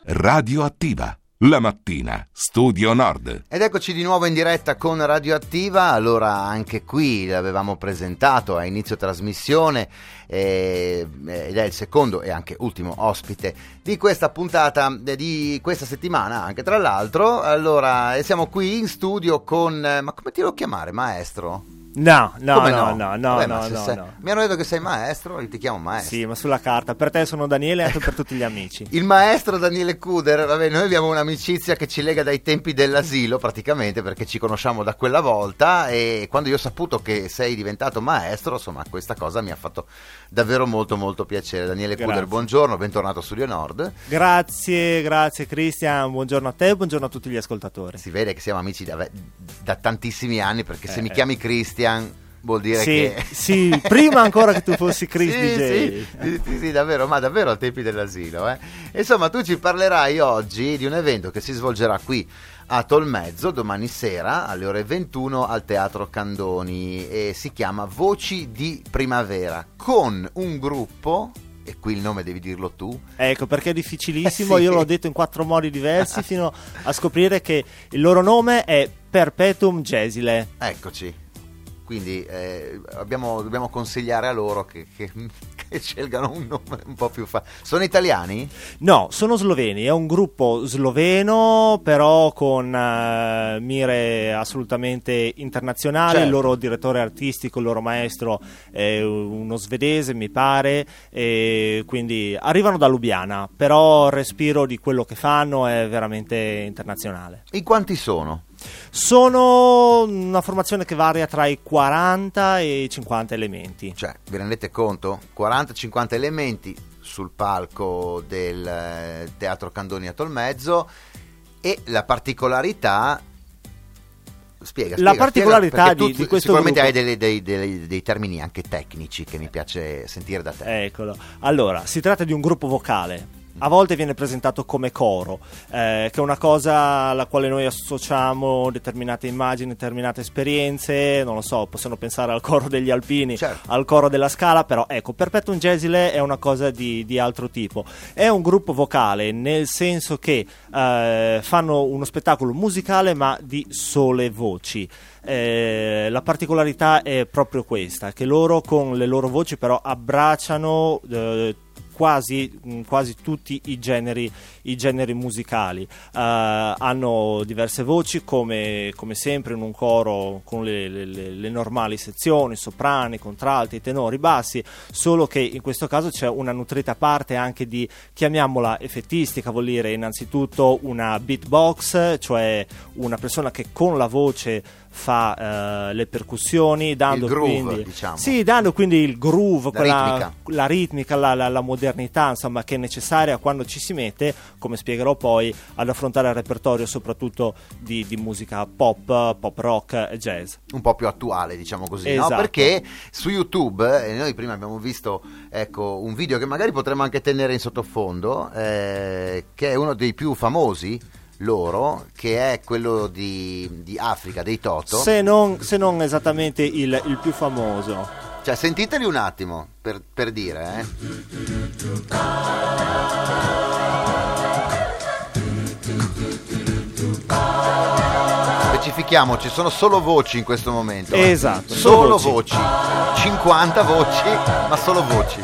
Radioattiva, la mattina, Studio Nord. Ed eccoci di nuovo in diretta con Radioattiva. Allora, anche qui l'avevamo presentato a inizio trasmissione ed è il secondo e anche ultimo ospite di questa puntata di questa settimana, anche tra l'altro. Allora, siamo qui in studio con, ma come ti devo chiamare, maestro? No. Mi hanno detto che sei maestro e ti chiamo maestro. Sì, ma sulla carta. Per te sono Daniele e anche per tutti gli amici. Il maestro Daniele Cuder, vabbè, noi abbiamo un'amicizia che ci lega dai tempi dell'asilo praticamente, perché ci conosciamo da quella volta, e quando io ho saputo che sei diventato maestro, insomma, questa cosa mi ha fatto davvero molto molto piacere. Daniele Cuder, buongiorno, bentornato a Studio Nord. Grazie Cristian, buongiorno a te e buongiorno a tutti gli ascoltatori. Si vede che siamo amici da tantissimi anni, perché se mi chiami Cristian vuol dire che... Sì, prima ancora che tu fossi Chris DJ. Sì, davvero, ma davvero ai tempi dell'asilo. Insomma, tu ci parlerai oggi di un evento che si svolgerà qui a Tolmezzo domani sera alle ore 21 al Teatro Candoni, e si chiama Voci di Primavera, con un gruppo... E qui il nome devi dirlo tu. Ecco, perché è difficilissimo, sì. Io l'ho detto in 4 modi diversi fino a scrivere che il loro nome è Perpetuum Gesile. Eccoci. Quindi dobbiamo consigliare a loro che scelgano un nome un po' più Sono italiani? No, sono sloveni, è un gruppo sloveno però con mire assolutamente internazionali. Certo. Il loro direttore artistico, il loro maestro è uno svedese, mi pare, e quindi arrivano da Lubiana, però il respiro di quello che fanno è veramente internazionale. In quanti sono? Sono una formazione che varia tra i 40 e i 50 elementi. Cioè, vi rendete conto? 40-50 elementi sul palco del Teatro Candoni a Tolmezzo, e la particolarità... Spiega, particolarità tu di questo sicuramente gruppo. hai dei termini anche tecnici che mi piace sentire da te. Eccolo. Allora, si tratta di un gruppo vocale. A volte viene presentato come coro, che è una cosa alla quale noi associamo determinate immagini, determinate esperienze. Non lo so, possono pensare al coro degli Alpini, certo, al coro della Scala, però ecco, Perpetuum Gesile è una cosa di altro tipo. È un gruppo vocale, nel senso che fanno uno spettacolo musicale ma di sole voci. La particolarità è proprio questa, che loro con le loro voci però abbracciano quasi tutti i generi musicali. Hanno diverse voci come sempre in un coro, con le normali sezioni, soprani, contralti, tenori, bassi, solo che in questo caso c'è una nutrita parte anche di, chiamiamola effettistica, vuol dire innanzitutto una beatbox, cioè una persona che con la voce fa le percussioni, dando il groove, quindi, diciamo. Sì, dando quindi il groove, la ritmica, la modernità, insomma, che è necessaria quando ci si mette, come spiegherò poi, ad affrontare il repertorio soprattutto di musica pop rock e jazz. Un po' più attuale, diciamo così, esatto. No? Perché su YouTube, noi prima abbiamo visto, ecco, un video che magari potremmo anche tenere in sottofondo, che è uno dei più famosi loro, che è quello di Africa, dei Toto. Se non esattamente il più famoso. Cioè, sentiteli un attimo per dire, Specifichiamoci, sono solo voci in questo momento. Esatto. Solo voci. 50 voci, ma solo voci.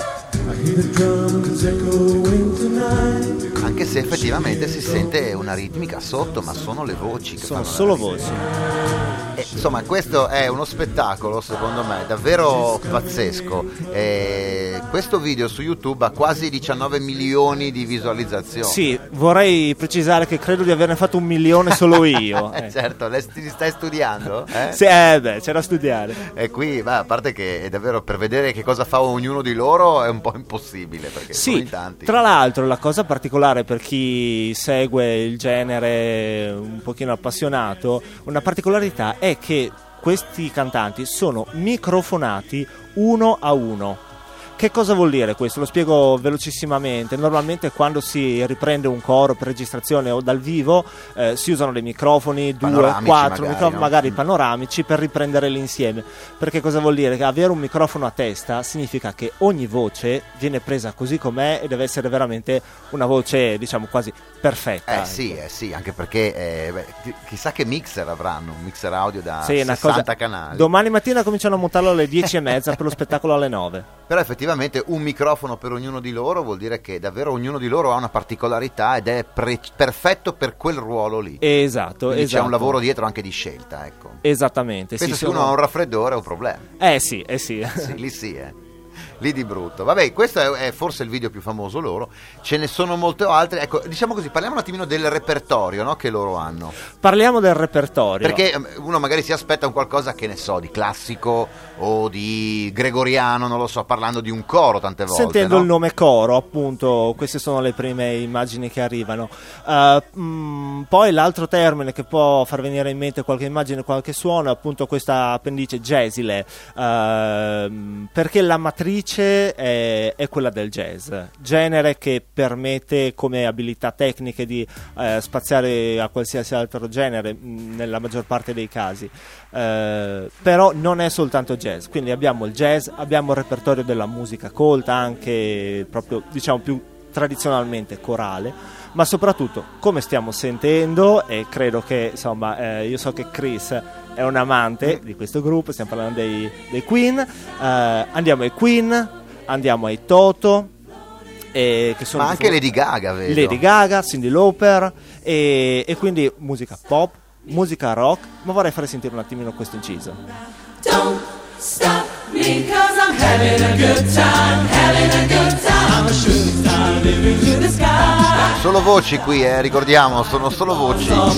Anche se effettivamente si sente una ritmica sotto, ma sono le voci che sono fanno solo voci. Insomma, questo è uno spettacolo, secondo me, davvero pazzesco. Questo video su YouTube ha quasi 19 milioni di visualizzazioni. Sì, vorrei precisare che credo di averne fatto 1 milione solo io. Certo, ti stai studiando? Sì, c'è da studiare. E qui, a parte che è davvero, per vedere che cosa fa ognuno di loro è un po' impossibile, perché sono in tanti. Tra l'altro la cosa particolare per chi segue il genere un pochino appassionato, una particolarità è che questi cantanti sono microfonati uno a uno. Che cosa vuol dire questo? Lo spiego velocissimamente. Normalmente quando si riprende un coro per registrazione o dal vivo si usano dei microfoni, 2, 4 microfoni, magari panoramici, per riprendere l'insieme. Perché cosa vuol dire? Che avere un microfono a testa significa che ogni voce viene presa così com'è e deve essere veramente una voce, diciamo, quasi perfetta. Sì, anche perché chissà che mixer avranno, un mixer audio da 60 canali. Domani mattina cominciano a montarlo alle 10:30 per lo spettacolo alle 9. Però effettivamente un microfono per ognuno di loro vuol dire che davvero ognuno di loro ha una particolarità ed è perfetto per quel ruolo lì. Esatto. C'è un lavoro dietro anche di scelta, ecco. Esattamente. Penso se uno ha un raffreddore è un problema. Sì. Lì di brutto. Vabbè, questo è forse il video più famoso loro. Ce ne sono molte altre. Ecco, diciamo così, parliamo un attimino del repertorio, no, che loro hanno. Parliamo del repertorio. Perché uno magari si aspetta un qualcosa, che ne so, di classico o di gregoriano, non lo so, parlando di un coro tante volte. Sentendo no? il nome coro, appunto, queste sono le prime immagini che arrivano. Poi l'altro termine che può far venire in mente qualche immagine, qualche suono, è appunto questa appendice jazzile, perché la matrice è quella del jazz, genere che permette come abilità tecniche di spaziare a qualsiasi altro genere nella maggior parte dei casi, però non è soltanto jazz, quindi abbiamo il jazz, abbiamo il repertorio della musica colta, anche proprio, diciamo, più tradizionalmente corale, ma soprattutto, come stiamo sentendo, e credo che, insomma, io so che Chris è un amante di questo gruppo, stiamo parlando dei Queen, andiamo ai Queen, andiamo ai Toto, che sono ma anche Lady Gaga, vedo. Lady Gaga, Cyndi Lauper, e quindi musica pop, musica rock, ma vorrei fare sentire un attimino questo inciso. Don't stop me 'cause I'm having a good time, having a good time. I'm a shooting star living to the sky. Solo voci qui, ricordiamo, sono solo voci. I'm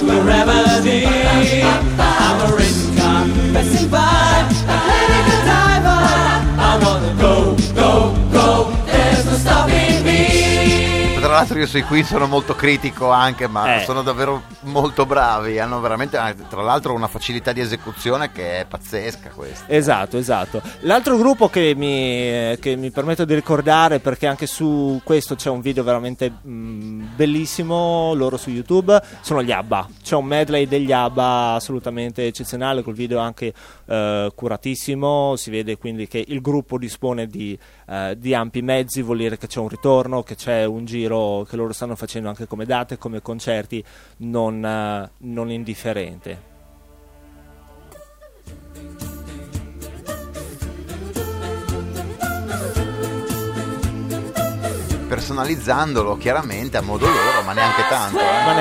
a racing car passing by, a clinical diver. I wanna go, go, go. There's no stopping me. Tra l'altro io sui Queen sono molto critico anche, ma sono davvero molto bravi, hanno veramente, tra l'altro, una facilità di esecuzione che è pazzesca questa. Esatto. L'altro gruppo che mi permetto di ricordare, perché anche su questo c'è un video veramente bellissimo loro su YouTube, sono gli ABBA. C'è un medley degli ABBA assolutamente eccezionale, col video anche curatissimo. Si vede quindi che il gruppo dispone di ampi mezzi, vuol dire che c'è un ritorno, che c'è un giro che loro stanno facendo anche come date, come concerti, non indifferente. Personalizzandolo chiaramente a modo loro, ma neanche tanto.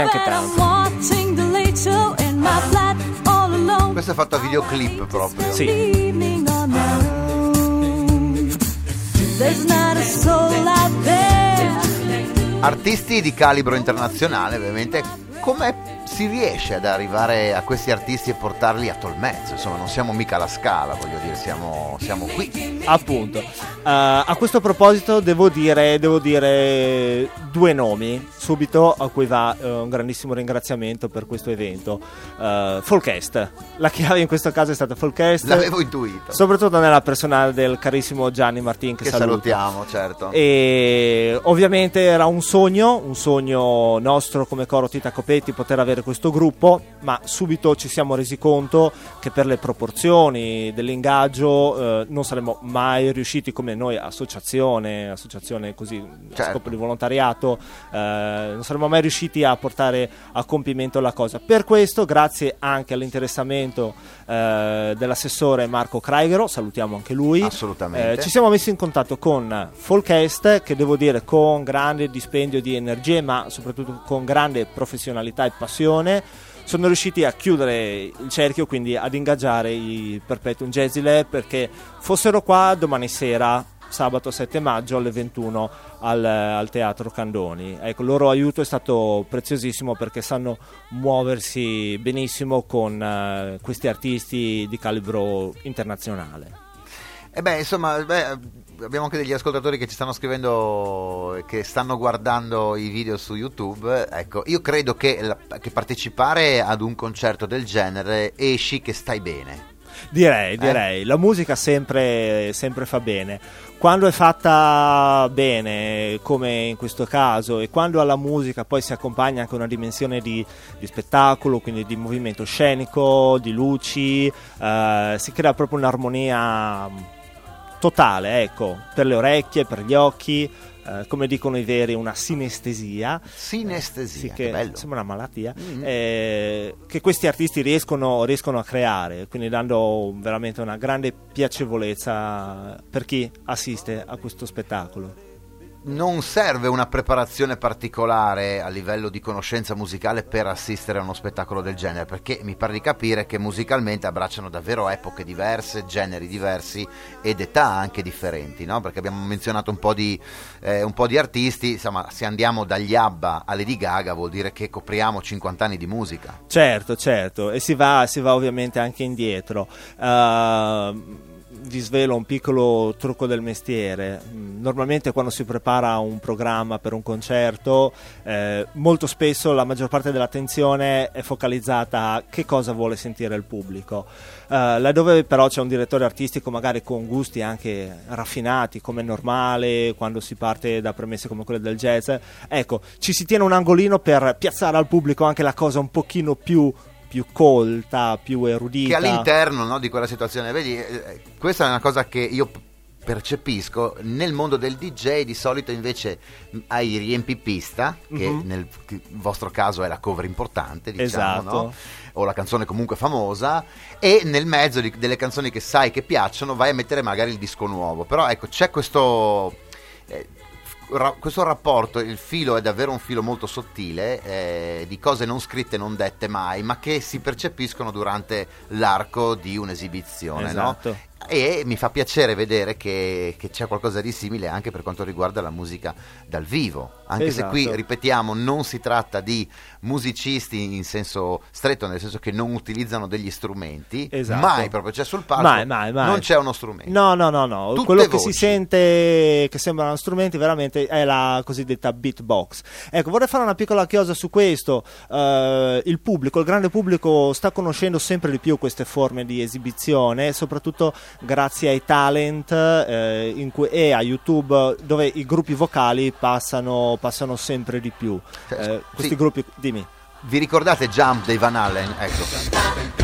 Questo è fatto a videoclip proprio. Sì. Artisti di calibro internazionale, ovviamente. Come si riesce ad arrivare a questi artisti e portarli a Tolmezzo? Insomma, non siamo mica alla Scala, voglio dire, siamo qui. Appunto. A questo proposito devo dire due nomi subito, a cui va un grandissimo ringraziamento per questo evento. Folkest, la chiave in questo caso è stata Folkest. L'avevo intuito. Soprattutto nella persona del carissimo Gianni Martin, che salutiamo, certo. E ovviamente era un sogno nostro come coro Tita Copetti poter avere questo gruppo, ma subito ci siamo resi conto che per le proporzioni dell'ingaggio non saremmo mai riusciti, come noi associazione così, certo, a scopo di volontariato, non saremmo mai riusciti a portare a compimento la cosa. Per questo, grazie anche all'interessamento dell'assessore Marco Kraigero, salutiamo anche lui, assolutamente, ci siamo messi in contatto con Folkest, che devo dire con grande dispendio di energie, ma soprattutto con grande professionalità e passione, sono riusciti a chiudere il cerchio, quindi ad ingaggiare i Perpetuum Jazzile perché fossero qua domani sera, sabato 7 maggio alle 21 al Teatro Candoni. Ecco, il loro aiuto è stato preziosissimo perché sanno muoversi benissimo con questi artisti di calibro internazionale. Abbiamo anche degli ascoltatori che ci stanno scrivendo, che stanno guardando i video su YouTube. Ecco, io credo che partecipare ad un concerto del genere esci che stai bene. Direi. La musica sempre fa bene. Quando è fatta bene, come in questo caso, e quando alla musica poi si accompagna anche una dimensione di spettacolo, quindi di movimento scenico, di luci, si crea proprio un'armonia totale, ecco, per le orecchie, per gli occhi. Come dicono i veri, una sinestesia. Sinestesia, sì, che bello. Sembra una malattia, che questi artisti riescono a creare, quindi dando veramente una grande piacevolezza per chi assiste a questo spettacolo. Non serve una preparazione particolare a livello di conoscenza musicale per assistere a uno spettacolo del genere, perché mi pare di capire che musicalmente abbracciano davvero epoche diverse, generi diversi ed età anche differenti, no? Perché abbiamo menzionato un po' di artisti, insomma, se andiamo dagli ABBA a Lady Gaga vuol dire che copriamo 50 anni di musica. Certo, e si va ovviamente anche indietro. Vi svelo un piccolo trucco del mestiere. Normalmente quando si prepara un programma per un concerto, molto spesso la maggior parte dell'attenzione è focalizzata a che cosa vuole sentire il pubblico. Laddove però c'è un direttore artistico magari con gusti anche raffinati, come è normale quando si parte da premesse come quelle del jazz, ecco, ci si tiene un angolino per piazzare al pubblico anche la cosa un pochino più colta, più erudita, che all'interno, no, di quella situazione. Vedi, questa è una cosa che io percepisco nel mondo del DJ. Di solito invece hai il riempipista, che nel vostro caso è la cover importante, diciamo, esatto, no? O la canzone comunque famosa, e nel mezzo delle canzoni che sai che piacciono vai a mettere magari il disco nuovo. Però ecco, c'è questo rapporto, il filo è davvero un filo molto sottile, di cose non scritte, non dette mai, ma che si percepiscono durante l'arco di un'esibizione, esatto, no? E mi fa piacere vedere che c'è qualcosa di simile anche per quanto riguarda la musica dal vivo, anche esatto, se qui, ripetiamo, non si tratta di musicisti in senso stretto, nel senso che non utilizzano degli strumenti, esatto, mai proprio, c'è sul palco mai. non c'è uno strumento, no. Tutte quello che voci. si sente che sembrano strumenti veramente è la cosiddetta beatbox. Ecco, vorrei fare una piccola chiosa su questo. Il grande pubblico sta conoscendo sempre di più queste forme di esibizione, soprattutto grazie ai talent e a YouTube, dove i gruppi vocali passano sempre di più. Questi sì. gruppi, dimmi. Vi ricordate Jump dei Van Halen? Ecco.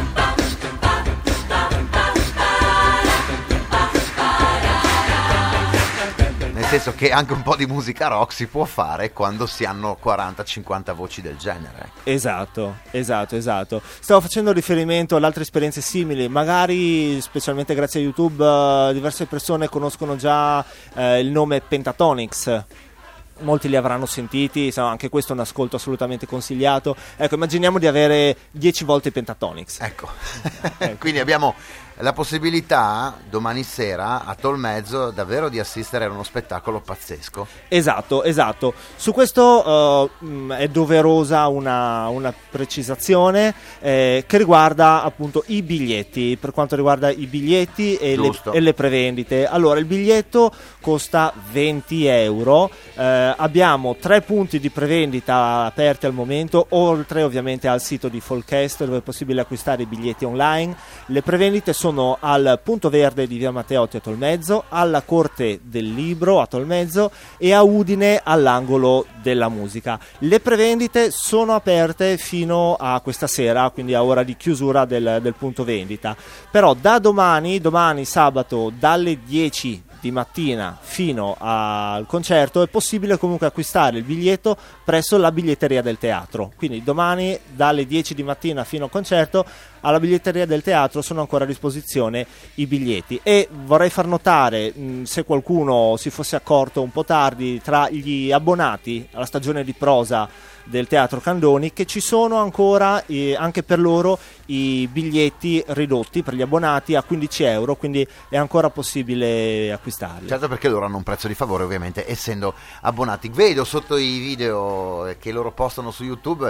Nel senso che anche un po' di musica rock si può fare quando si hanno 40-50 voci del genere. Esatto. Stavo facendo riferimento ad altre esperienze simili, magari specialmente grazie a YouTube diverse persone conoscono già il nome Pentatonix. Molti li avranno sentiti, insomma, anche questo è un ascolto assolutamente consigliato. Ecco, immaginiamo di avere 10 volte Pentatonix. Ecco. Quindi abbiamo la possibilità domani sera a Tolmezzo davvero di assistere a uno spettacolo pazzesco. Esatto. Su questo è doverosa una precisazione che riguarda appunto i biglietti, per quanto riguarda i biglietti e le prevendite. Allora, il biglietto costa 20 euro, abbiamo 3 punti di prevendita aperti al momento, oltre ovviamente al sito di Folkest dove è possibile acquistare i biglietti online. Le prevendite sono al Punto Verde di Via Matteotti a Tolmezzo, alla Corte del Libro a Tolmezzo e a Udine all'angolo della musica. Le prevendite sono aperte fino a questa sera, quindi a ora di chiusura del punto vendita. Però da domani sabato dalle 10 di mattina fino al concerto è possibile comunque acquistare il biglietto presso la biglietteria del teatro. Quindi domani dalle 10 di mattina fino al concerto alla biglietteria del teatro sono ancora a disposizione i biglietti. E vorrei far notare, se qualcuno si fosse accorto un po' tardi, tra gli abbonati alla stagione di prosa del Teatro Candoni, che ci sono ancora anche per loro i biglietti ridotti per gli abbonati a 15 euro, quindi è ancora possibile acquistarli. Certo, perché loro hanno un prezzo di favore, ovviamente, essendo abbonati. Vedo sotto i video che loro postano su YouTube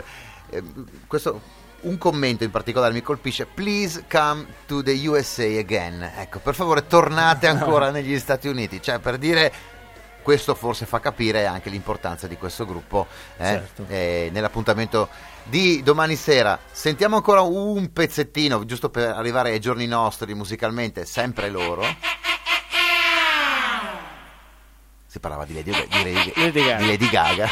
questo, un commento in particolare mi colpisce: please come to the USA again. Ecco, per favore tornate ancora negli Stati Uniti, cioè per dire questo forse fa capire anche l'importanza di questo gruppo Certo. nell'appuntamento di domani sera. Sentiamo ancora un pezzettino, giusto per arrivare ai giorni nostri musicalmente, sempre loro. Si parlava di Lady Gaga. Di Lady Gaga.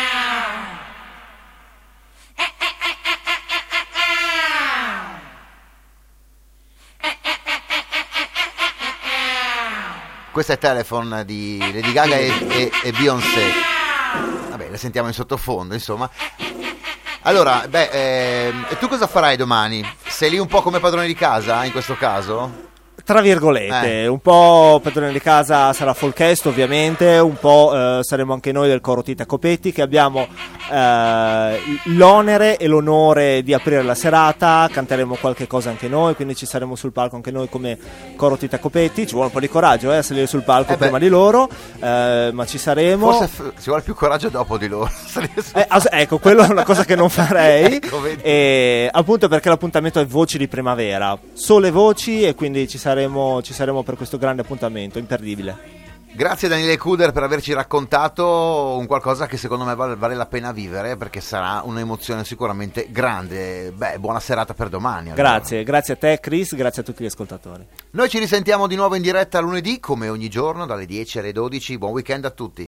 Questa è Telephone di Lady Gaga e Beyoncé. Vabbè, la sentiamo in sottofondo, insomma. Allora, e tu cosa farai domani? Sei lì un po' come padrone di casa, in questo caso? Tra virgolette, un po' padrone di casa sarà Folkest ovviamente, un po' saremo anche noi del coro Tita Copetti, che abbiamo l'onere e l'onore di aprire la serata, canteremo qualche cosa anche noi, quindi ci saremo sul palco anche noi come coro Tita Copetti. Ci vuole un po' di coraggio a salire sul palco prima di loro, ma ci saremo. Forse ci vuole più coraggio dopo di loro. Ecco, quello è una cosa che non farei. Ecco, vedi. E appunto perché l'appuntamento è Voci di Primavera, sole voci, e quindi ci saremo per questo grande appuntamento imperdibile. Grazie Daniele Kuder per averci raccontato un qualcosa che secondo me vale la pena vivere, perché sarà un'emozione sicuramente grande. Buona serata per domani. Allora. Grazie a te Chris, grazie a tutti gli ascoltatori. Noi ci risentiamo di nuovo in diretta lunedì come ogni giorno dalle 10 alle 12. Buon weekend a tutti.